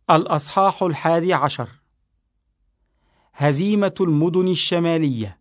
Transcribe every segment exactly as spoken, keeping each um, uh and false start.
الأصحاح الحادي عشر. هزيمة المدن الشمالية.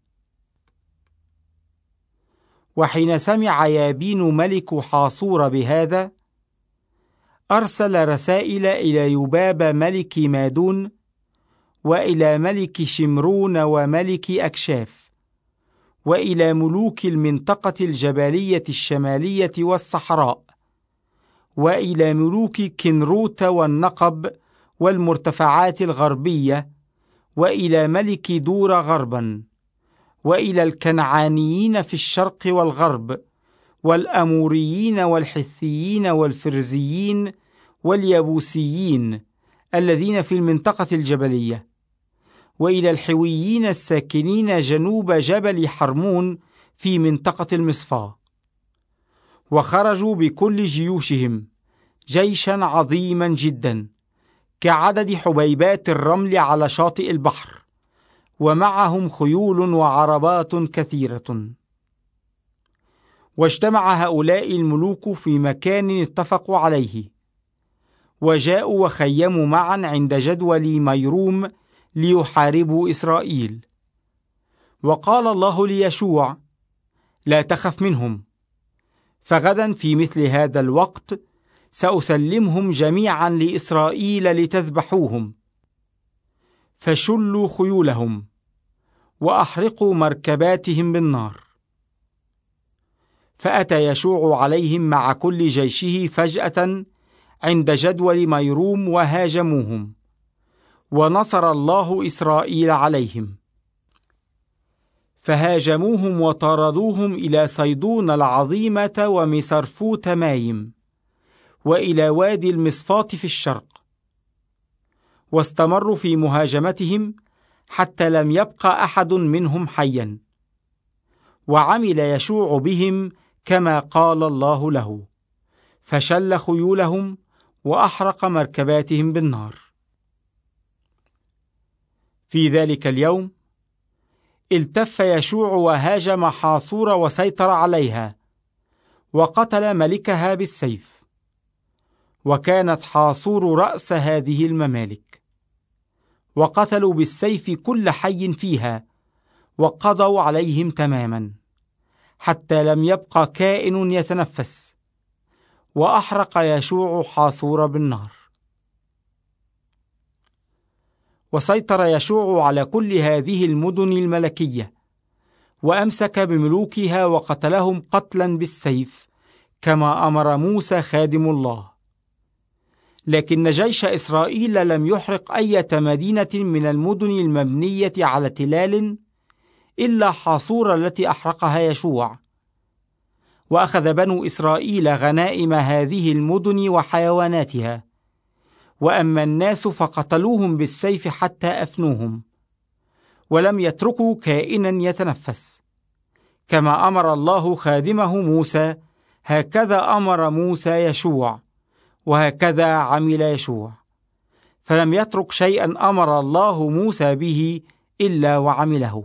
وحين سمع يابين ملك حاصور بهذا، أرسل رسائل إلى يباب ملك مادون، وإلى ملك شمرون وملك أكشاف، وإلى ملوك المنطقة الجبلية الشمالية والصحراء، وإلى ملوك كنروت والنقب والمرتفعات الغربية، وإلى ملك دور غربا، وإلى الكنعانيين في الشرق والغرب، والأموريين والحثيين والفرزيين واليبوسيين الذين في المنطقة الجبلية، وإلى الحويين الساكنين جنوب جبل حرمون في منطقة المصفاة. وخرجوا بكل جيوشهم جيشا عظيما جدا كعدد حبيبات الرمل على شاطئ البحر، ومعهم خيول وعربات كثيرة. واجتمع هؤلاء الملوك في مكان اتفقوا عليه، وجاءوا وخيموا معا عند جدول ميروم ليحاربوا إسرائيل. وقال الله ليشوع: لا تخف منهم، فغدا في مثل هذا الوقت سأسلمهم جميعا لإسرائيل لتذبحوهم، فشلوا خيولهم وأحرقوا مركباتهم بالنار. فأتى يشوع عليهم مع كل جيشه فجأة عند جدول ميروم وهاجموهم، ونصر الله إسرائيل عليهم. فهاجموهم وطاردوهم إلى صيدون العظيمة ومسرفوت مايم، وإلى وادي المصفاة في الشرق. واستمروا في مهاجمتهم حتى لم يبق أحد منهم حيا. وعمل يشوع بهم كما قال الله له، فشل خيولهم وأحرق مركباتهم بالنار. في ذلك اليوم التف يشوع وهاجم حاصور وسيطر عليها، وقتل ملكها بالسيف. وكانت حاصور رأس هذه الممالك. وقتلوا بالسيف كل حي فيها، وقضوا عليهم تماما حتى لم يبق كائن يتنفس. وأحرق يشوع حاصور بالنار. وسيطر يشوع على كل هذه المدن الملكية، وأمسك بملوكها وقتلهم قتلا بالسيف كما أمر موسى خادم الله. لكن جيش إسرائيل لم يحرق أي مدينة من المدن المبنية على تلال إلا حاصور التي أحرقها يشوع. وأخذ بنو إسرائيل غنائم هذه المدن وحيواناتها، وأما الناس فقتلوهم بالسيف حتى أفنوهم، ولم يتركوا كائنا يتنفس. كما أمر الله خادمه موسى، هكذا أمر موسى يشوع، وهكذا عمل يشوع. فلم يترك شيئا أمر الله موسى به إلا وعمله.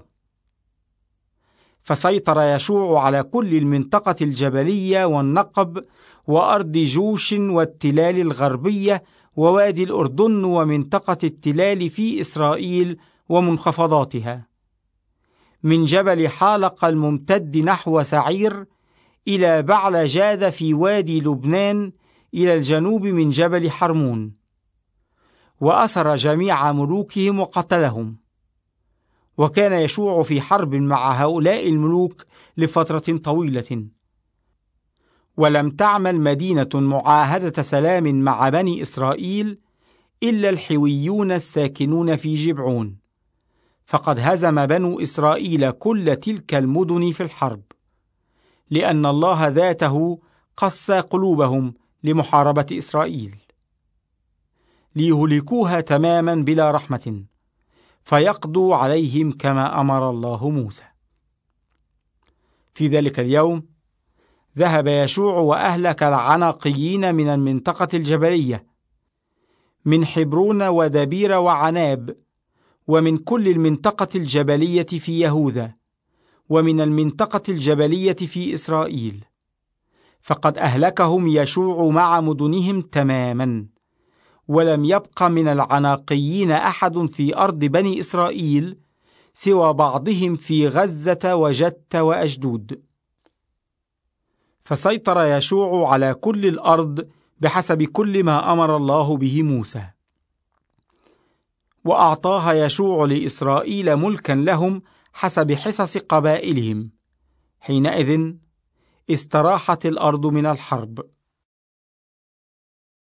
فسيطر يشوع على كل المنطقة الجبلية والنقب وأرض جوش والتلال الغربية ووادي الأردن ومنطقة التلال في إسرائيل ومنخفضاتها، من جبل حالق الممتد نحو سعير إلى بعل جاد في وادي لبنان إلى الجنوب من جبل حرمون. وأسر جميع ملوكهم وقتلهم. وكان يشوع في حرب مع هؤلاء الملوك لفترة طويلة. ولم تعمل مدينة معاهدة سلام مع بني إسرائيل إلا الحويون الساكنون في جبعون، فقد هزم بنو إسرائيل كل تلك المدن في الحرب، لأن الله ذاته قسى قلوبهم لمحاربة إسرائيل، ليهلكوها تماما بلا رحمة، فيقضوا عليهم كما أمر الله موسى. في ذلك اليوم ذهب يشوع وأهلك العناقيين من المنطقة الجبلية، من حبرون ودبير وعناب، ومن كل المنطقة الجبلية في يهوذا، ومن المنطقة الجبلية في إسرائيل. فقد أهلكهم يشوع مع مدنهم تماما، ولم يبق من العناقيين أحد في أرض بني إسرائيل سوى بعضهم في غزة وجت وأشدود. فسيطر يشوع على كل الأرض بحسب كل ما أمر الله به موسى، وأعطاها يشوع لإسرائيل ملكا لهم حسب حصص قبائلهم. حينئذ استراحت الأرض من الحرب.